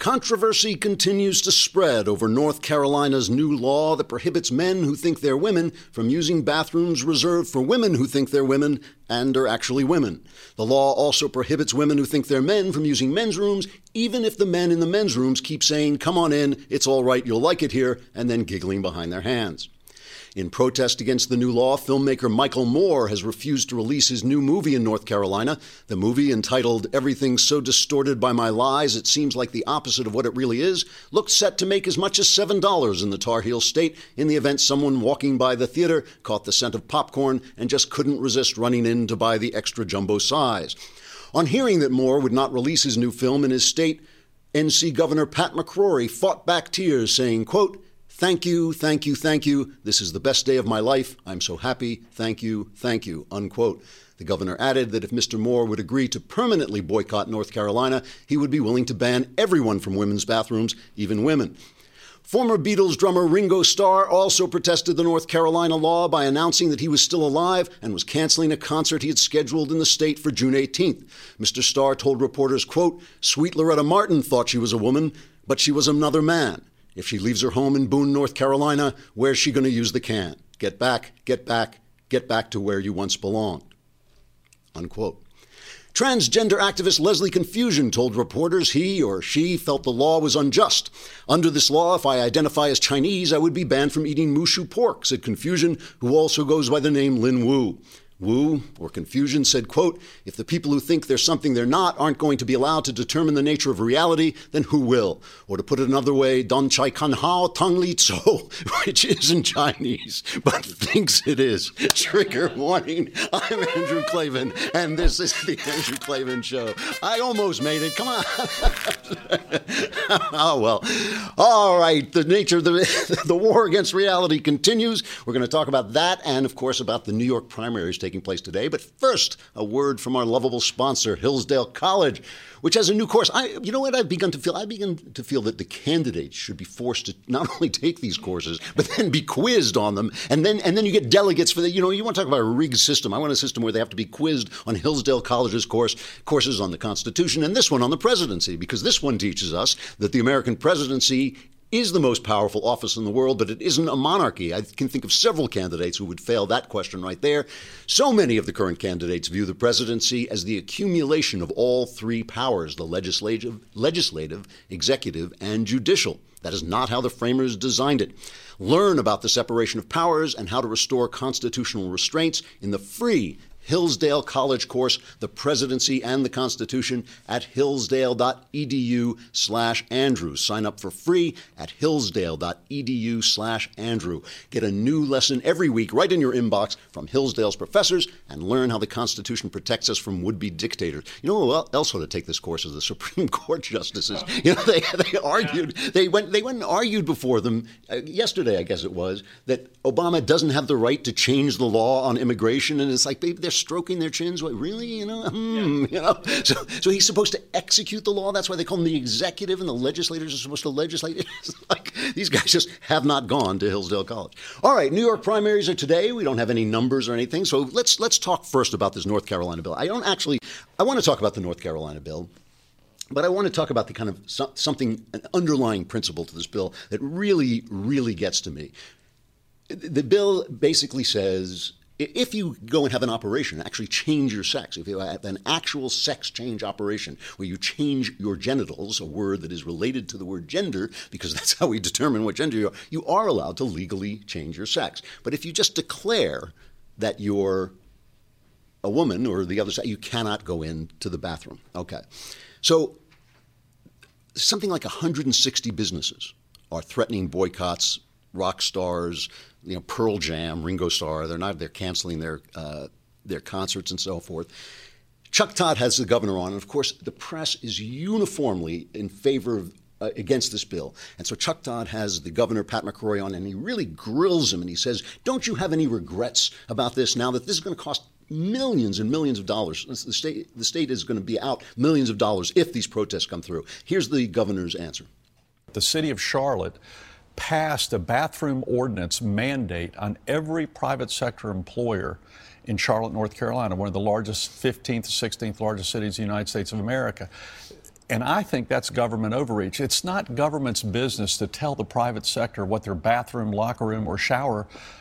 Controversy continues to spread over North Carolina's new law that prohibits men who think they're women from using bathrooms reserved for women who think they're women and are actually women. The law also prohibits women who think they're men from using men's rooms, even if the men in the men's rooms keep saying, "Come on in, it's all right, you'll like it here," and then giggling behind their hands. In protest against the new law, filmmaker Michael Moore has refused to release his new movie in North Carolina. The movie, entitled "Everything's So Distorted by My Lies, It Seems Like the Opposite of What It Really Is," looked set to make as much as $7 in the Tar Heel state in the event someone walking by the theater caught the scent of popcorn and just couldn't resist running in to buy the extra jumbo size. On hearing that Moore would not release his new film in his state, NC Governor Pat McCrory fought back tears, saying, quote, "Thank you, thank you, thank you. This is the best day of my life. I'm so happy. Thank you, unquote. The governor added that if Mr. Moore would agree to permanently boycott North Carolina, he would be willing to ban everyone from women's bathrooms, even women. Former Beatles drummer Ringo Starr also protested the North Carolina law by announcing that he was still alive and was canceling a concert he had scheduled in the state for June 18th. Mr. Starr told reporters, quote, "Sweet Loretta Martin thought she was a woman, but she was another man. If she leaves her home in Boone, North Carolina, where's she going to use the can? Get back, get back, get back to where you once belonged," unquote. Transgender activist Leslie Confusion told reporters he or she felt the law was unjust. "Under this law, if I identify as Chinese, I would be banned from eating Mushu pork," said Confusion, who also goes by the name Lin Wu. Wu, or Confusion, said, quote, "If the people who think there's something they're not aren't going to be allowed to determine the nature of reality, then who will?" Or to put it another way, "Don Chai Kan Hao Tang Li Tso," which isn't Chinese, but thinks it is. Trigger warning. I'm Andrew Klavan, and this is the Andrew Klavan Show. I almost made it. Come on. Oh, well. All right. The nature of the war against reality continues. We're going to talk about that and, of course, about the New York primaries taking place today. But first, a word from our lovable sponsor, Hillsdale College, which has a new course. You know what I've begun to feel? I begin to feel that the candidates should be forced to not only take these courses, but then be quizzed on them. And then you get delegates for the, you want to talk about a rigged system. I want a system where they have to be quizzed on Hillsdale College's courses on the Constitution, and this one on the presidency, because this one teaches us that the American presidency is the most powerful office in the world, but it isn't a monarchy. I can think of several candidates who would fail that question right there. So many of the current candidates view the presidency as the accumulation of all three powers, the legislative, executive, and judicial. That is not how the framers designed it. Learn about the separation of powers and how to restore constitutional restraints in the free Hillsdale College course, The Presidency and the Constitution, at hillsdale.edu/Andrew. Sign up for free at hillsdale.edu/Andrew. Get a new lesson every week right in your inbox from Hillsdale's professors and learn how the Constitution protects us from would-be dictators. You know who else ought to take this course is the Supreme Court justices. They argued, they went and argued before them yesterday, I guess it was, that Obama doesn't have the right to change the law on immigration, and it's like they're stroking their chins. What, really? So he's supposed to execute the law. That's why they call him the executive, and the legislators are supposed to legislate. It's like these guys just have not gone to Hillsdale College. All right, New York primaries are today. We don't have any numbers or anything, so let's talk first about this North Carolina bill. I want to talk about the North Carolina bill. But I want to talk about the kind of an underlying principle to this bill that really, really gets to me. The bill basically says, if you go and have an operation, actually change your sex, if you have an actual sex change operation where you change your genitals, a word that is related to the word gender, because that's how we determine what gender you are allowed to legally change your sex. But if you just declare that you're a woman or the other side, you cannot go into the bathroom. Okay. So something like 160 businesses are threatening boycotts. Rock stars, Pearl Jam, Ringo Starr, they're canceling their concerts and so forth. Chuck Todd has the governor on, and of course the press is uniformly in favor of against this bill. And so Chuck Todd has the governor, Pat McCrory, on, and he really grills him, and he says, "Don't you have any regrets about this now that this is going to cost millions and millions of dollars? The state is going to be out millions of dollars if these protests come through." Here's the governor's answer. The city of Charlotte passed a bathroom ordinance mandate on every private sector employer in Charlotte, North Carolina, one of the largest, 15th, 16th largest cities in the United States of America. And I think that's government overreach. It's not government's business to tell the private sector what their bathroom, locker room, or shower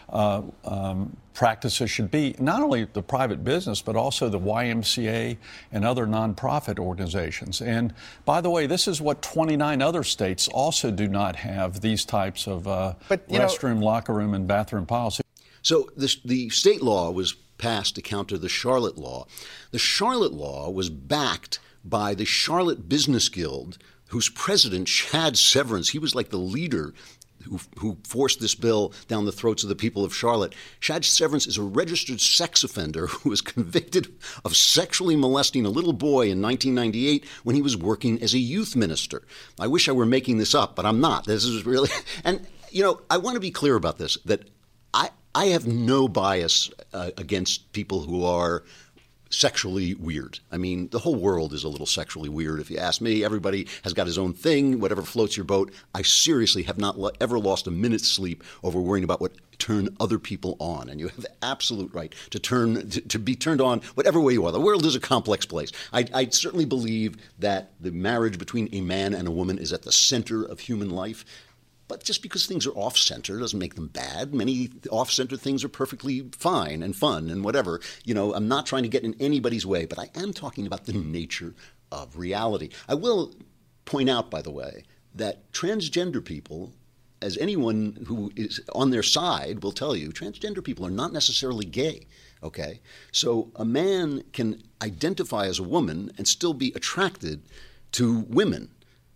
practices should be. Not only the private business, but also the YMCA and other nonprofit organizations. And by the way, this is what 29 other states also do not have these types of restroom, locker room, and bathroom policy. So the state law was passed to counter the Charlotte law. The Charlotte law was backed by the Charlotte Business Guild, whose president, Chad Severance, he was like the leader who forced this bill down the throats of the people of Charlotte. Chad Severance is a registered sex offender who was convicted of sexually molesting a little boy in 1998 when he was working as a youth minister. I wish I were making this up, but I'm not. This is really, and I want to be clear about this, that I have no bias against people who are sexually weird. I mean, the whole world is a little sexually weird. If you ask me, everybody has got his own thing, whatever floats your boat. I seriously have not ever lost a minute's sleep over worrying about what turn other people on. And you have the absolute right to be turned on whatever way you are. The world is a complex place. I certainly believe that the marriage between a man and a woman is at the center of human life. But just because things are off-center doesn't make them bad. Many off-center things are perfectly fine and fun and whatever. I'm not trying to get in anybody's way, but I am talking about the nature of reality. I will point out, by the way, that transgender people, as anyone who is on their side will tell you, transgender people are not necessarily gay, okay? So a man can identify as a woman and still be attracted to women.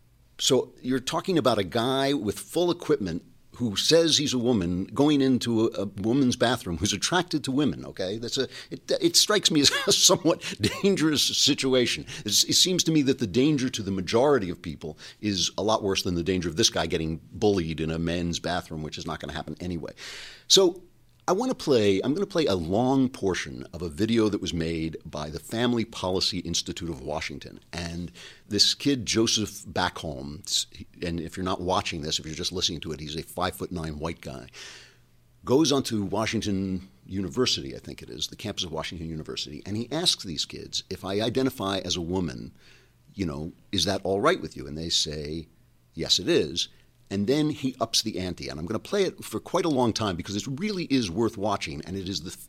So you're talking about a guy with full equipment who says he's a woman going into a woman's bathroom who's attracted to women, okay? It strikes me as a somewhat dangerous situation. It seems to me that the danger to the majority of people is a lot worse than the danger of this guy getting bullied in a men's bathroom, which is not going to happen anyway. So I'm going to play a long portion of a video that was made by the Family Policy Institute of Washington. And this kid, Joseph Backholm, and if you're not watching this, if you're just listening to it, he's a 5'9" white guy, goes onto Washington University, I think it is, the campus of Washington University, and he asks these kids, if I identify as a woman, is that all right with you? And they say, yes, it is. And then he ups the ante, and I'm going to play it for quite a long time because it really is worth watching, and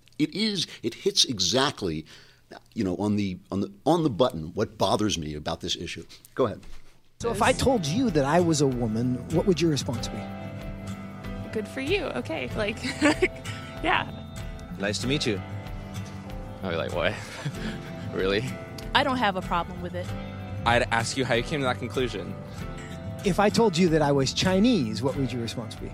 it hits exactly, on the button what bothers me about this issue. Go ahead. So if I told you that I was a woman, what would your response be? Good for you. Okay, yeah. Nice to meet you. I'd be like, what? Really? I don't have a problem with it. I'd ask you how you came to that conclusion. If I told you that I was Chinese, what would your response be?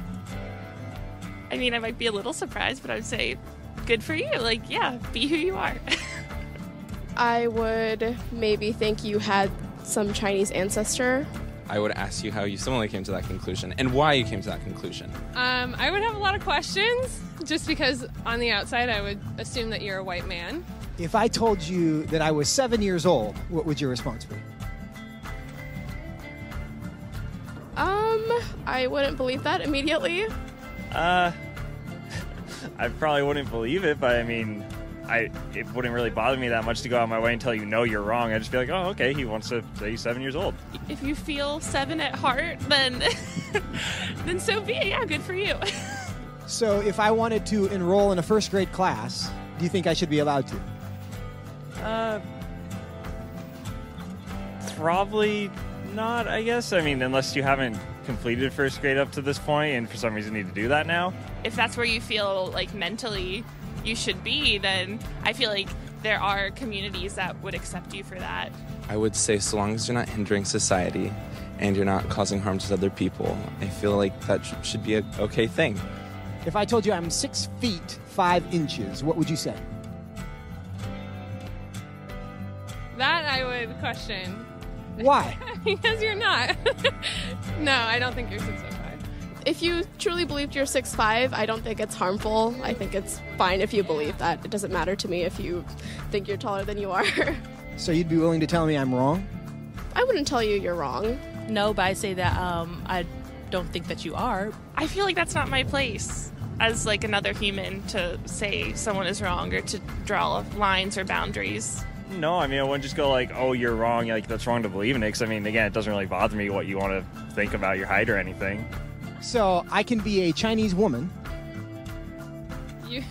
I mean, I might be a little surprised, but I would say, good for you. Yeah, be who you are. I would maybe think you had some Chinese ancestor. I would ask you how you similarly came to that conclusion and why you came to that conclusion. I would have a lot of questions, just because on the outside I would assume that you're a white man. If I told you that I was 7 years old, what would your response be? I wouldn't believe that immediately. I probably wouldn't believe it, but I mean, it wouldn't really bother me that much to go out of my way and tell you, no, you're wrong. I'd just be like, oh, okay, he wants to say he's 7 years old. If you feel 7 at heart, then so be it. Yeah, good for you. So if I wanted to enroll in a first grade class, do you think I should be allowed to? Probably not, I guess. I mean, unless you haven't completed first grade up to this point and for some reason need to do that now. If that's where you feel like mentally you should be, then I feel like there are communities that would accept you for that. I would say so long as you're not hindering society and you're not causing harm to other people, I feel like that should be an okay thing. If I told you I'm 6 feet 5 inches, what would you say? That I would question. Why? Because you're not. No, I don't think you're 6'5". If you truly believed you're 6'5", I don't think it's harmful. I think it's fine if you believe that. It doesn't matter to me if you think you're taller than you are. So you'd be willing to tell me I'm wrong? I wouldn't tell you you're wrong. No, but I say that I don't think that you are. I feel like that's not my place as another human to say someone is wrong or to draw lines or boundaries. No, I mean, I wouldn't just go like, oh, you're wrong, like, that's wrong to believe in it. Because, I mean, again, it doesn't really bother me what you want to think about your height or anything. So I can be a Chinese woman. You.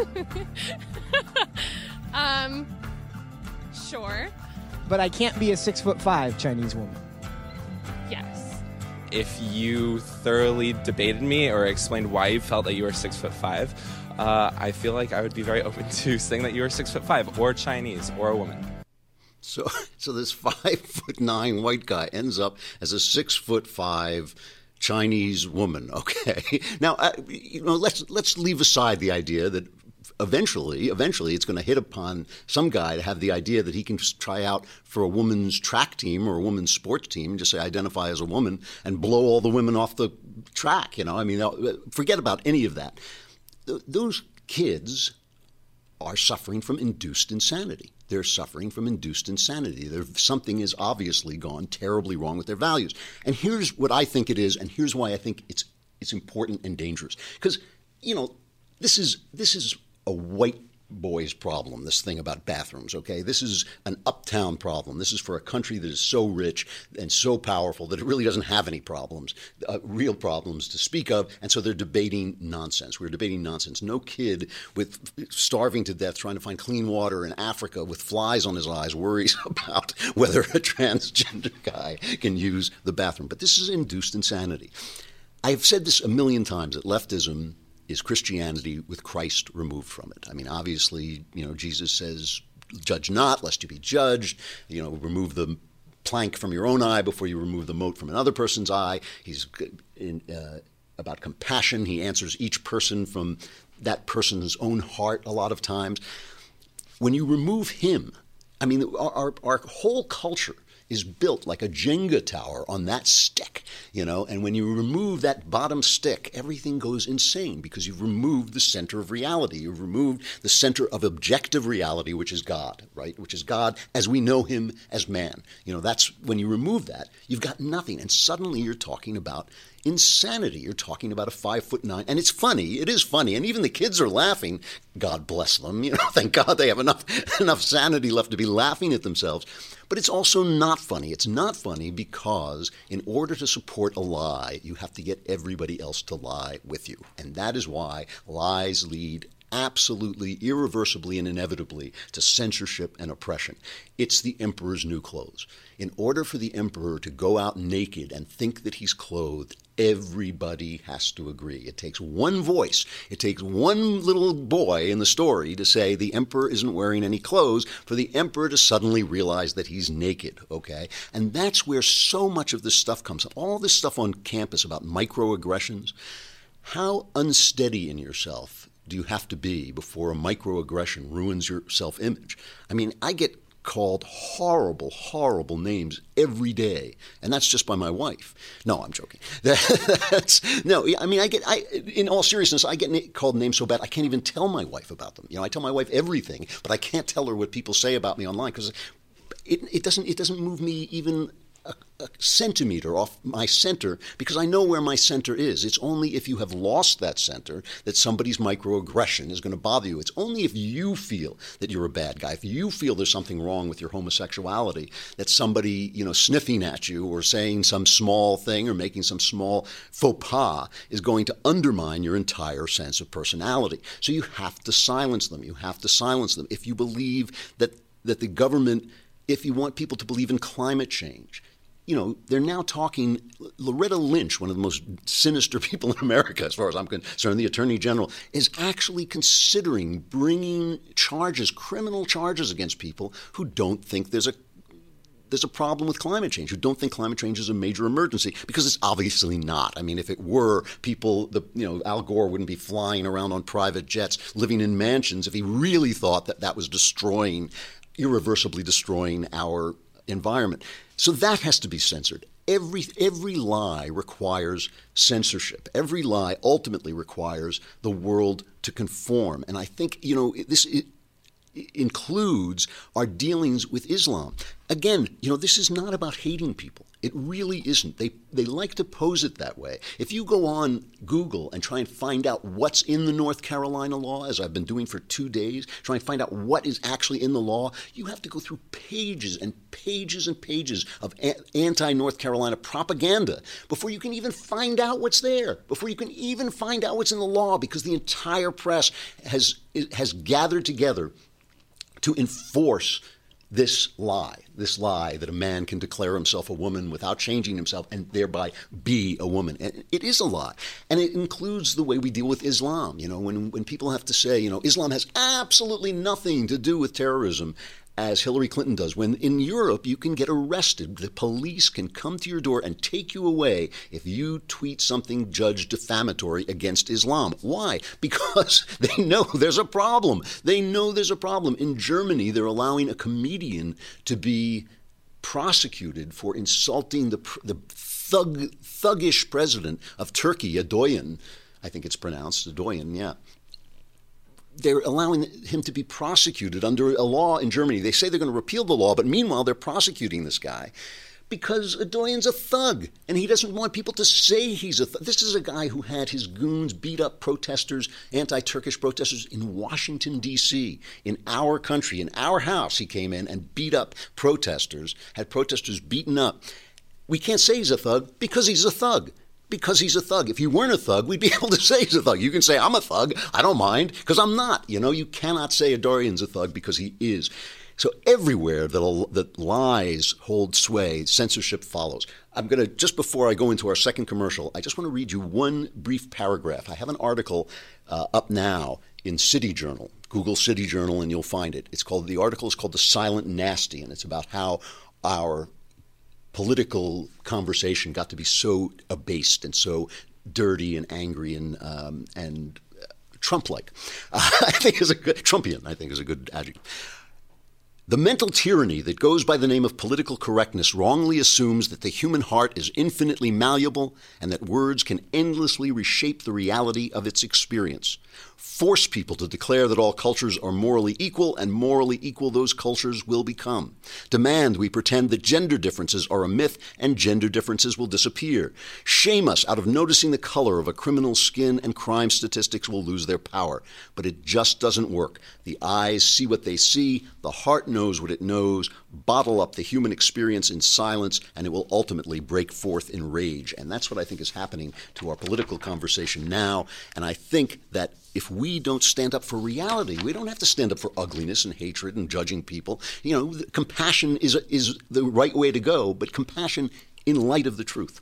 Sure. But I can't be a 6'5" Chinese woman. Yes. If you thoroughly debated me or explained why you felt that you were 6'5", I feel like I would be very open to saying that you were 6'5", or Chinese, or a woman. So this 5'9" white guy ends up as a 6'5" Chinese woman. Okay. Now, let's leave aside the idea that eventually it's going to hit upon some guy to have the idea that he can try out for a woman's track team or a woman's sports team, just say identify as a woman, and blow all the women off the track. I mean, forget about any of that. Those kids are suffering from induced insanity. They're suffering from induced insanity. Something is obviously gone terribly wrong with their values. And here's what I think it is, and here's why I think it's important and dangerous. Because, this is a white boy's problem, this thing about bathrooms, okay? This is an uptown problem. This is for a country that is so rich and so powerful that it really doesn't have any problems, real problems to speak of, and so they're debating nonsense. We're debating nonsense. No kid starving to death trying to find clean water in Africa with flies on his eyes worries about whether a transgender guy can use the bathroom. But this is induced insanity. I've said this a million times, that leftism is Christianity with Christ removed from it. I mean, obviously, Jesus says, judge not, lest you be judged. Remove the plank from your own eye before you remove the mote from another person's eye. He's about compassion. He answers each person from that person's own heart a lot of times. When you remove him, I mean, our whole culture is built like a Jenga tower on that stick, and when you remove that bottom stick, everything goes insane because you've removed the center of reality. You've removed the center of objective reality, which is God, right? Which is God as we know him as man. That's when you remove that, you've got nothing. And suddenly you're talking about insanity. You're talking about a 5'9", and it's funny. It is funny, and even the kids are laughing. God bless them. Thank God they have enough sanity left to be laughing at themselves. But it's also not funny. It's not funny because in order to support a lie, you have to get everybody else to lie with you, and that is why lies lead absolutely, irreversibly, and inevitably to censorship and oppression. It's the emperor's new clothes. In order for the emperor to go out naked and think that he's clothed, everybody has to agree. It takes one voice. It takes one little boy in the story to say the emperor isn't wearing any clothes for the emperor to suddenly realize that he's naked, okay? And that's where so much of this stuff comes up. All this stuff on campus about microaggressions. How unsteady in yourself do you have to be before a microaggression ruins your self-image? I mean, I get called horrible, horrible names every day, and that's just by my wife. No, I'm joking. In all seriousness, I get called names so bad I can't even tell my wife about them. I tell my wife everything, but I can't tell her what people say about me online because it doesn't move me even a centimeter off my center because I know where my center is. It's only if you have lost that center that somebody's microaggression is going to bother you. It's only if you feel that you're a bad guy, if you feel there's something wrong with your homosexuality, that somebody, sniffing at you or saying some small thing or making some small faux pas is going to undermine your entire sense of personality. So you have to silence them. You have to silence them. If you believe that the government, if you want people to believe in climate change, they're now talking, Loretta Lynch, one of the most sinister people in America, as far as I'm concerned, the Attorney General, is actually considering bringing criminal charges against people who don't think there's a problem with climate change, who don't think climate change is a major emergency, because it's obviously not. I mean, if it were, Al Gore wouldn't be flying around on private jets, living in mansions, if he really thought that was irreversibly destroying our environment. So that has to be censored. Every lie requires censorship. Every lie ultimately requires the world to conform. And I think, includes our dealings with Islam. Again, this is not about hating people. It really isn't. They like to pose it that way. If you go on Google and try and find out what's in the North Carolina law, as I've been doing for 2 days, try and find out what is actually in the law, you have to go through pages and pages and pages of anti-North Carolina propaganda before you can even find out what's there, before you can even find out what's in the law, because the entire press has gathered together to enforce this lie that a man can declare himself a woman without changing himself and thereby be a woman. And it is a lie. And it includes the way we deal with Islam. When people have to say, Islam has absolutely nothing to do with terrorism, as Hillary Clinton does. When in Europe you can get arrested, the police can come to your door and take you away if you tweet something judged defamatory against Islam. Why? Because they know there's a problem. They know there's a problem. In Germany, they're allowing a comedian to be prosecuted for insulting the thuggish president of Turkey, Erdogan. I think it's pronounced Erdogan, yeah. They're allowing him to be prosecuted under a law in Germany. They say they're going to repeal the law, but meanwhile they're prosecuting this guy because Erdogan's a thug, and he doesn't want people to say he's a thug. This is a guy who had his goons beat up protesters, anti-Turkish protesters in Washington, D.C., in our country, in our house. He came in and beat up protesters, had protesters beaten up. We can't say he's a thug because he's a thug. Because he's a thug. If you weren't a thug, we'd be able to say he's a thug. You can say, I'm a thug. I don't mind, because I'm not. You cannot say Erdogan's a thug because he is. So everywhere that lies hold sway, censorship follows. I'm going to, just before I go into our second commercial, I just want to read you one brief paragraph. I have an article up now in City Journal. Google City Journal and you'll find it. The article is called The Silent Nasty, and it's about how our political conversation got to be so abased and so dirty and angry and Trump-like. Trumpian, I think is a good adjective. The mental tyranny that goes by the name of political correctness wrongly assumes that the human heart is infinitely malleable and that words can endlessly reshape the reality of its experience. Force people to declare that all cultures are morally equal, and morally equal those cultures will become. Demand we pretend that gender differences are a myth and gender differences will disappear. Shame us out of noticing the color of a criminal's skin and crime statistics will lose their power. But it just doesn't work. The eyes see what they see, the heart knows what it knows. Bottle up the human experience in silence, and it will ultimately break forth in rage. And that's what I think is happening to our political conversation now. And I think that if we don't stand up for reality, we don't have to stand up for ugliness and hatred and judging people. Compassion is the right way to go, but compassion in light of the truth.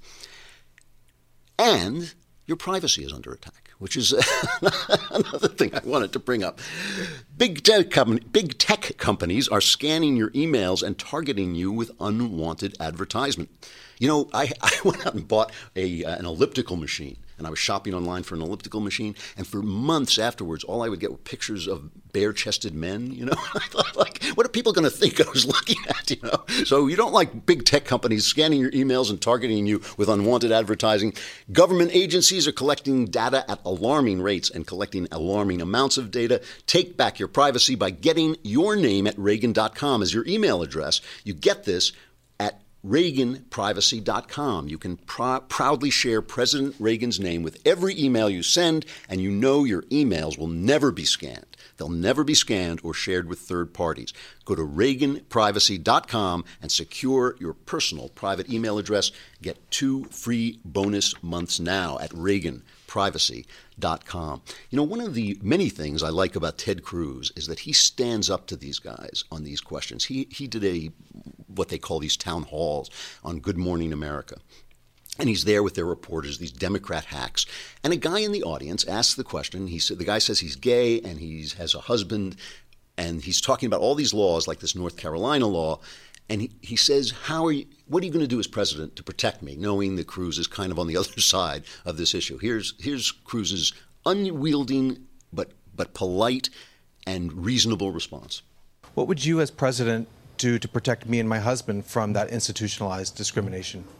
And your privacy is under attack, which is another thing I wanted to bring up. Big tech companies are scanning your emails and targeting you with unwanted advertisement. I went out and bought an elliptical machine, and I was shopping online for an elliptical machine, and for months afterwards, all I would get were pictures of bare-chested men, I thought, what are people going to think I was looking at, So you don't like big tech companies scanning your emails and targeting you with unwanted advertising. Government agencies are collecting data at alarming rates and collecting alarming amounts of data. Take back your privacy by getting your name at Reagan.com as your email address. You get this at ReaganPrivacy.com. You can proudly share President Reagan's name with every email you send, and your emails will never be scanned. They'll never be scanned or shared with third parties. Go to ReaganPrivacy.com and secure your personal private email address. Get 2 free bonus months now at ReaganPrivacy.com. One of the many things I like about Ted Cruz is that he stands up to these guys on these questions. He did what they call these town halls on Good Morning America. And he's there with their reporters, these Democrat hacks. And a guy in the audience asks the question. The guy says he's gay and he has a husband. And he's talking about all these laws like this North Carolina law. And he says, what are you going to do as president to protect me, knowing that Cruz is kind of on the other side of this issue? Here's Cruz's unwielding but polite and reasonable response. What would you as president do to protect me and my husband from that institutionalized discrimination?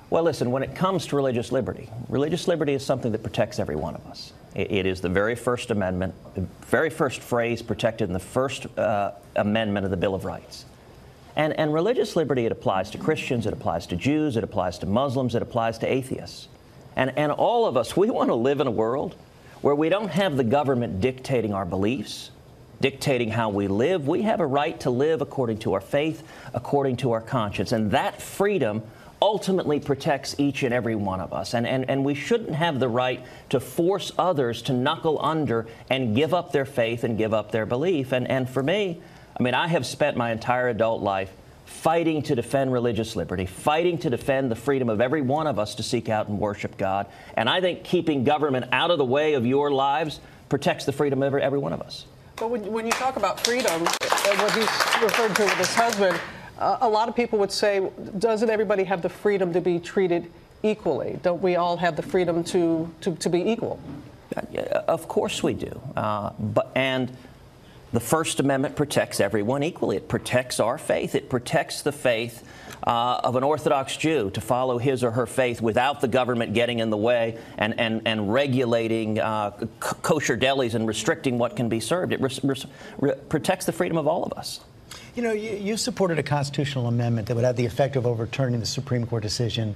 Well, listen, when it comes to religious liberty is something that protects every one of us. It is the very first amendment, the very first phrase protected in the first amendment of the Bill of Rights. And religious liberty, it applies to Christians, it applies to Jews, it applies to Muslims, it applies to atheists. And all of us, we want to live in a world where we don't have the government dictating our beliefs, dictating how we live. We have a right to live according to our faith, according to our conscience. And that freedom ultimately protects each and every one of us. And we shouldn't have the right to force others to knuckle under and give up their faith and give up their belief. And for me, I mean, I have spent my entire adult life fighting to defend religious liberty, fighting to defend the freedom of every one of us to seek out and worship God. And I think keeping government out of the way of your lives protects the freedom of every one of us. But when you talk about freedom, what he's referred to with his husband, a lot of people would say, doesn't everybody have the freedom to be treated equally? Don't we all have the freedom to be equal? Of course we do. And the First Amendment protects everyone equally. It protects our faith. It protects the faith of an Orthodox Jew to follow his or her faith without the government getting in the way and regulating kosher delis and restricting what can be served. It protects the freedom of all of us. You know, you supported a constitutional amendment that would have the effect of overturning the Supreme Court decision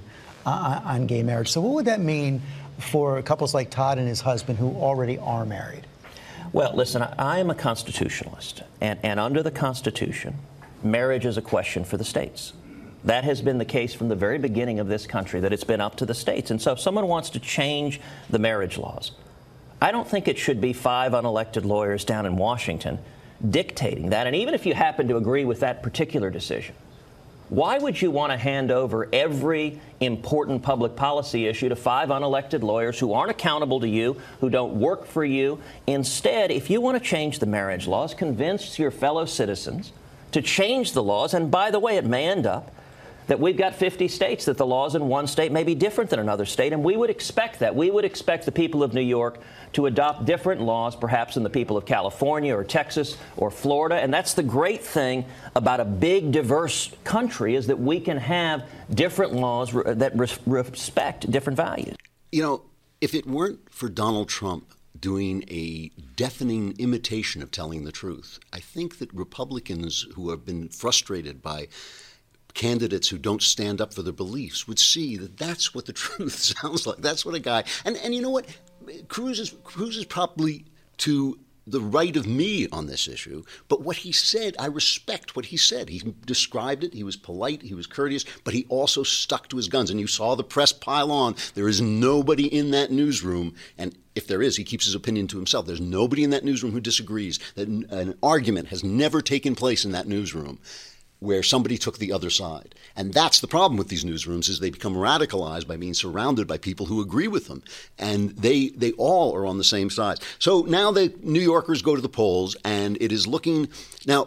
on gay marriage. So what would that mean for couples like Todd and his husband who already are married? Well, listen, I am a constitutionalist, and under the Constitution, marriage is a question for the states. That has been the case from the very beginning of this country, that it's been up to the states. And so if someone wants to change the marriage laws, I don't think it should be 5 unelected lawyers down in Washington dictating that. And even if you happen to agree with that particular decision, why would you want to hand over every important public policy issue to 5 unelected lawyers who aren't accountable to you, who don't work for you? Instead, if you want to change the marriage laws, convince your fellow citizens to change the laws. And by the way, it may end up that we've got 50 states that the laws in one state may be different than another state, and we would expect that. We would expect the people of New York to adopt different laws, perhaps, than the people of California or Texas or Florida. And that's the great thing about a big, diverse country, is that we can have different laws that respect different values. You know, if it weren't for Donald Trump doing a deafening imitation of telling the truth, I think that Republicans who have been frustrated by candidates who don't stand up for their beliefs would see that that's what the truth sounds like. That's what a guy... And you know what? Cruz is probably to the right of me on this issue, but what he said, I respect what he said. He described it, he was polite, he was courteous, but he also stuck to his guns. And you saw the press pile on. There is nobody in that newsroom, and if there is, he keeps his opinion to himself. There's nobody in that newsroom who disagrees. That an argument has never taken place in that newsroom where somebody took the other side. And that's the problem with these newsrooms, is they become radicalized by being surrounded by people who agree with them. And they all are on the same side. So now the New Yorkers go to the polls, and it is looking now.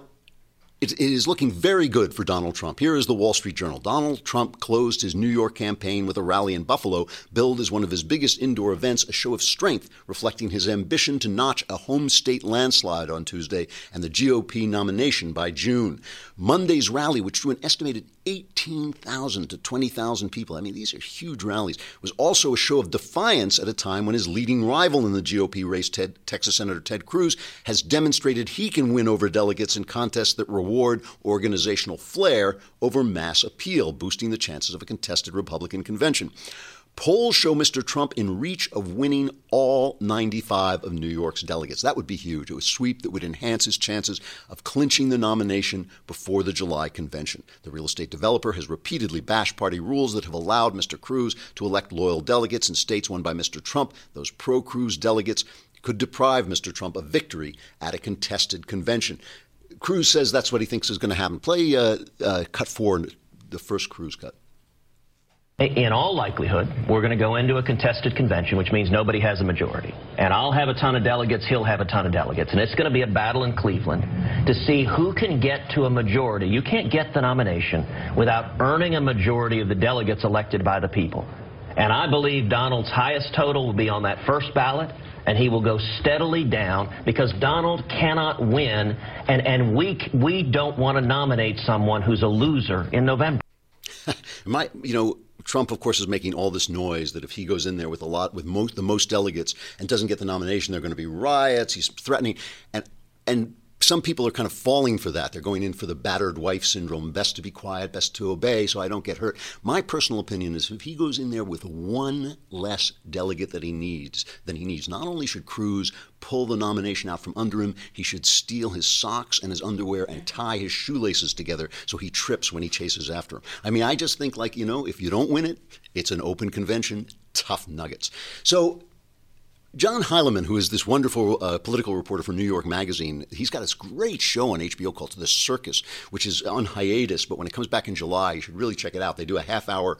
It is looking very good for Donald Trump. Here is the Wall Street Journal. Donald Trump closed his New York campaign with a rally in Buffalo, billed as one of his biggest indoor events, a show of strength reflecting his ambition to notch a home state landslide on Tuesday and the GOP nomination by June. Monday's rally, which drew an estimated 18,000 to 20,000 people, I mean, these are huge rallies, was also a show of defiance at a time when his leading rival in the GOP race, Texas Senator Ted Cruz, has demonstrated he can win over delegates in contests that reward organizational flair over mass appeal, boosting the chances of a contested Republican convention. Polls show Mr. Trump in reach of winning all 95 of New York's delegates. That would be huge. A sweep that would enhance his chances of clinching the nomination before the July convention. The real estate developer has repeatedly bashed party rules that have allowed Mr. Cruz to elect loyal delegates in states won by Mr. Trump. Those pro-Cruz delegates could deprive Mr. Trump of victory at a contested convention. Cruz says that's what he thinks is going to happen. Play cut 4, the first Cruz cut. In all likelihood, we're going to go into a contested convention, which means nobody has a majority. And I'll have a ton of delegates, he'll have a ton of delegates. And it's going to be a battle in Cleveland to see who can get to a majority. You can't get the nomination without earning a majority of the delegates elected by the people. And I believe Donald's highest total will be on that first ballot, and he will go steadily down because Donald cannot win, and we don't want to nominate someone who's a loser in November. Trump, of course, is making all this noise that if he goes in there with the most delegates and doesn't get the nomination, there are going to be riots. He's threatening, and some people are kind of falling for that. They're going in for the battered wife syndrome, best to be quiet, best to obey so I don't get hurt. My personal opinion is if he goes in there with one less delegate than he needs, not only should Cruz pull the nomination out from under him, he should steal his socks and his underwear and tie his shoelaces together so he trips when he chases after him. I mean, I just think if you don't win it, it's an open convention, tough nuggets. So John Heilemann, who is this wonderful political reporter for New York Magazine, he's got this great show on HBO called The Circus, which is on hiatus, but when it comes back in July, you should really check it out. They do a half-hour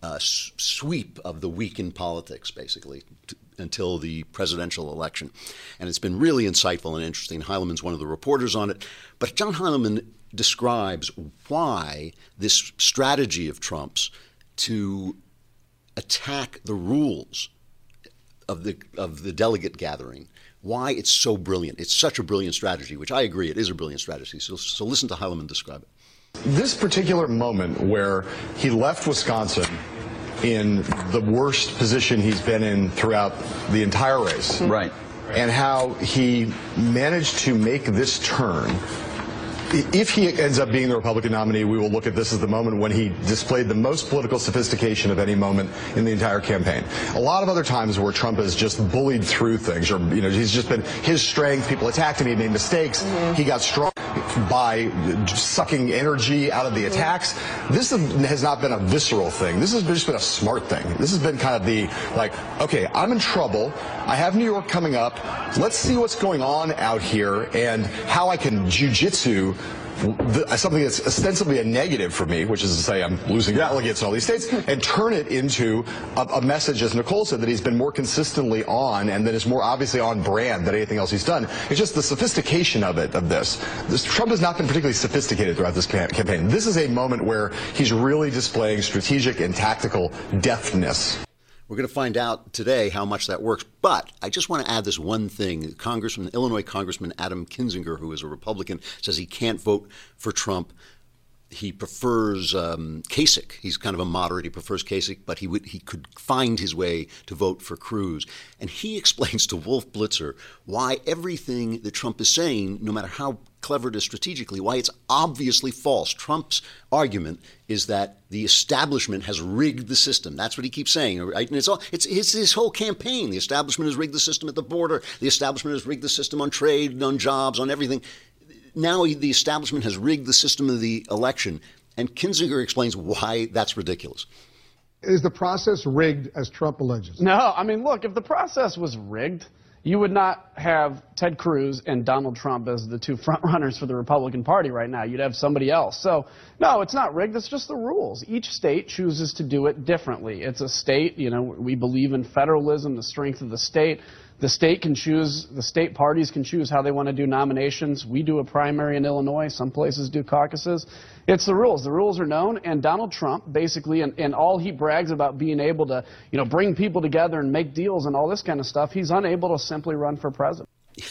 sweep of the week in politics, basically, until the presidential election. And it's been really insightful and interesting. Heilemann's one of the reporters on it. But John Heilemann describes why this strategy of Trump's to attack the rules of the delegate gathering, why it's so brilliant. It's such a brilliant strategy, which I agree it is a brilliant strategy. So listen to Heilemann describe it. This particular moment where he left Wisconsin in the worst position he's been in throughout the entire race. Right. And how he managed to make this turn. If he ends up being the Republican nominee, we will look at this as the moment when he displayed the most political sophistication of any moment in the entire campaign. A lot of other times where Trump has just bullied through things, or he's just been his strength. People attacked him. He made mistakes. He got strong by sucking energy out of the attacks. This has not been a visceral thing. This has just been a smart thing. This has been kind of the okay, I'm in trouble. I have New York coming up. Let's see what's going on out here and how I can jujitsu something that's ostensibly a negative for me, which is to say I'm losing delegates in all these states, and turn it into a message, as Nicole said, that he's been more consistently on and that is more obviously on brand than anything else he's done. It's just the sophistication of this. Trump has not been particularly sophisticated throughout this campaign. This is a moment where he's really displaying strategic and tactical deftness. We're going to find out today how much that works. But I just want to add this one thing. Illinois Congressman Adam Kinzinger, who is a Republican, says he can't vote for Trump. He prefers Kasich. He's kind of a moderate. He prefers Kasich, but he could find his way to vote for Cruz. And he explains to Wolf Blitzer why everything that Trump is saying, no matter how clever it is strategically, why it's obviously false. Trump's argument is that the establishment has rigged the system. That's what he keeps saying. Right? And it's his whole campaign. The establishment has rigged the system at the border. The establishment has rigged the system on trade, on jobs, on everything. Now the establishment has rigged the system of the election. And Kinzinger explains why that's ridiculous. Is the process rigged, as Trump alleges? No, I mean, look, if the process was rigged, you would not have Ted Cruz and Donald Trump as the two frontrunners for the Republican Party right now. You'd have somebody else. So, no, it's not rigged. It's just the rules. Each state chooses to do it differently. It's a state. We believe in federalism, the strength of the state. The state parties can choose how they want to do nominations. We do a primary in Illinois. Some places do caucuses. It's the rules. The rules are known, and Donald Trump basically, and all he brags about being able to, bring people together and make deals and all this kind of stuff, he's unable to simply run for president.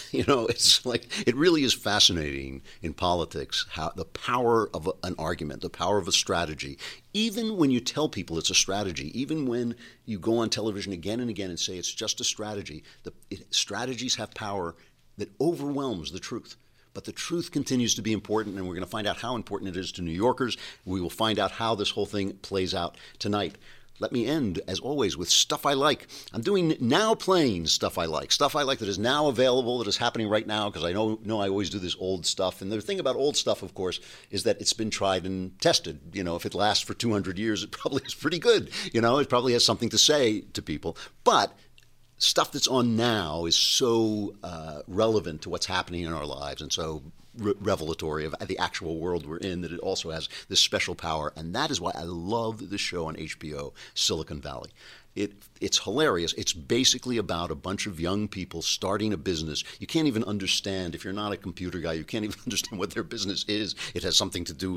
It's it really is fascinating in politics how the power of an argument, the power of a strategy, even when you tell people it's a strategy, even when you go on television again and again and say it's just a strategy, strategies have power that overwhelms the truth. But the truth continues to be important, and we're going to find out how important it is to New Yorkers. We will find out how this whole thing plays out tonight. Let me end, as always, with Stuff I Like. I'm playing Stuff I Like that is now available, that is happening right now, because I know I always do this old stuff. And the thing about old stuff, of course, is that it's been tried and tested. If it lasts for 200 years, it probably is pretty good. It probably has something to say to people. But stuff that's on now is so relevant to what's happening in our lives and so revelatory of the actual world we're in that it also has this special power. And that is why I love the show on HBO, Silicon Valley. It's hilarious. It's basically about a bunch of young people starting a business. You can't even understand, if you're not a computer guy, you can't even understand what their business is. It has something to do with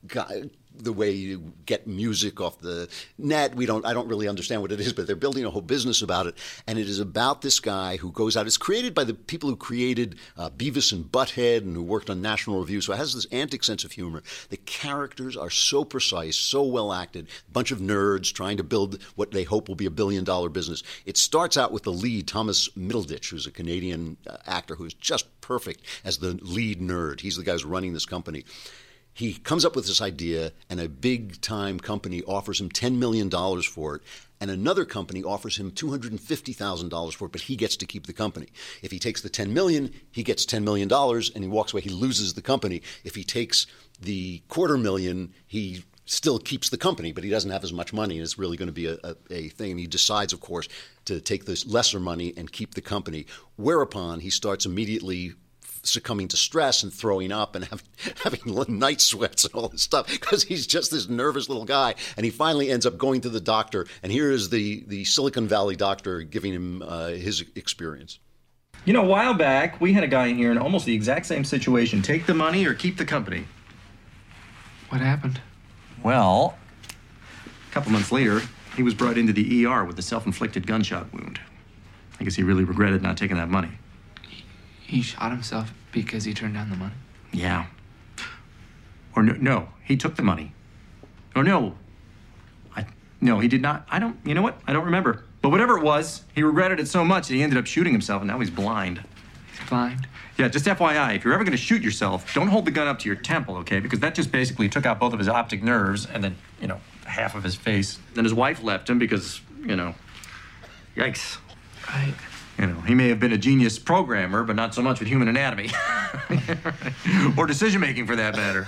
the way you get music off the net. I don't really understand what it is, but they're building a whole business about it. And it is about this guy who goes out. It's created by the people who created Beavis and Butthead and who worked on National Review. So it has this antic sense of humor. The characters are so precise, so well acted. A bunch of nerds trying to build what they hope will be $1 billion business. It starts out with the lead, Thomas Middleditch, who's a Canadian actor who's just perfect as the lead nerd. He's the guy who's running this company. He comes up with this idea, and a big-time company offers him $10 million for it, and another company offers him $250,000 for it, but he gets to keep the company. If he takes the $10 million, he gets $10 million, and he walks away. He loses the company. If he takes the $250,000, he still keeps the company, but he doesn't have as much money, and it's really going to be a thing. And he decides, of course, to take this lesser money and keep the company, whereupon he starts immediately succumbing to stress and throwing up and having night sweats and all this stuff because he's just this nervous little guy. And he finally ends up going to the doctor. And here is the Silicon Valley doctor giving him his experience. You know, a while back, we had a guy in here in almost the exact same situation. Take the money or keep the company. What happened? Well, a couple months later, he was brought into the ER with a self-inflicted gunshot wound. I guess he really regretted not taking that money. He shot himself because he turned down the money? Yeah. Or no, he took the money. Or no. No, he did not. You know what? I don't remember. But whatever it was, he regretted it so much that he ended up shooting himself, and now he's blind. He's blind? Yeah, just FYI, if you're ever going to shoot yourself, don't hold the gun up to your temple, okay? Because that just basically took out both of his optic nerves and then, half of his face. Then his wife left him because, yikes. Right. He may have been a genius programmer, but not so much with human anatomy. Or decision-making, for that matter.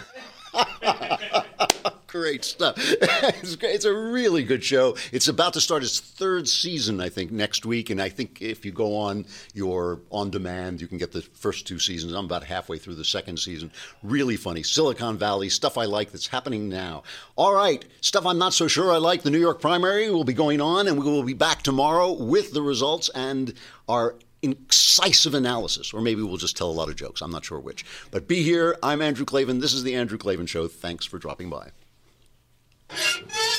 Great stuff. It's a really good show. It's about to start its third season, I think, next week. And I think if you go on your on-demand, you can get the first 2 seasons. I'm about halfway through the second season. Really funny. Silicon Valley, stuff I like that's happening now. All right, stuff I'm not so sure I like. The New York primary will be going on, and we will be back tomorrow with the results and our incisive analysis. Or maybe we'll just tell a lot of jokes. I'm not sure which. But be here. I'm Andrew Klavan. This is The Andrew Klavan Show. Thanks for dropping by.